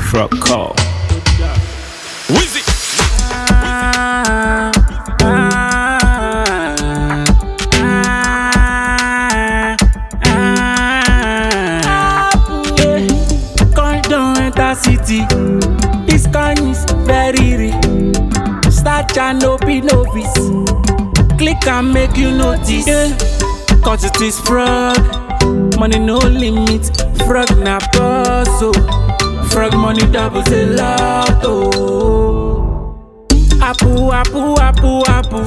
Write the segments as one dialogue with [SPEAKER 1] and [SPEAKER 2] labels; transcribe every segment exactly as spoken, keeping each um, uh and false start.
[SPEAKER 1] Frog call.
[SPEAKER 2] Wizzy.
[SPEAKER 3] Ah, ah, ah, ah, yeah. Coin don't enter city. This coin is very real. Start and no be novice. Click and make you notice. Yeah. Cause it is frog. Money no limit. Frog na boss. Oh. Frog money doubles a lot. Oh. Apu, apu, apu, apu.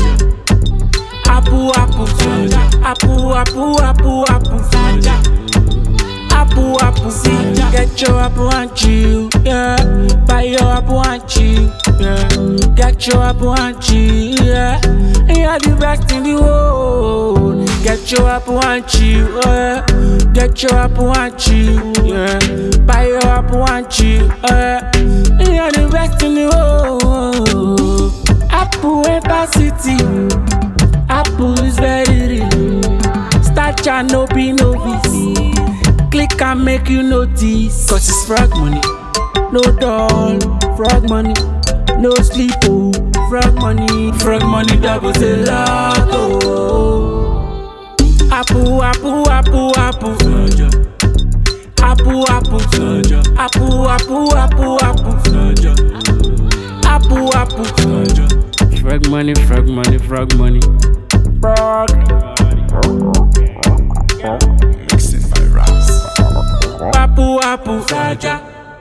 [SPEAKER 3] Apu, apu. Apu, apu, apu, apu. Apu, apu. Get your apu and chill. Yeah. Buy your apu and chill. Yeah. Get your apu and chill. Yeah. You're the best in the world. Get your apu and chill. Yeah. Get your apu and chill. Yeah. Buy your apu and chill. Yeah. You're the best in the world. Apple enter city. Apple is very real. Start and no be novice. Click and make you notice. Cause it's frog money. No doll. Frog money. No sleep. Oh. Frog money. Frog money doubles a lot. Oh. Apple, apple, apple, apple. Apple, apple. Apple, apple, apple, apple. Apple, apple. Frog money, frog money, frog money. Frog.
[SPEAKER 2] Mixing by Raps.
[SPEAKER 3] Apple, apple.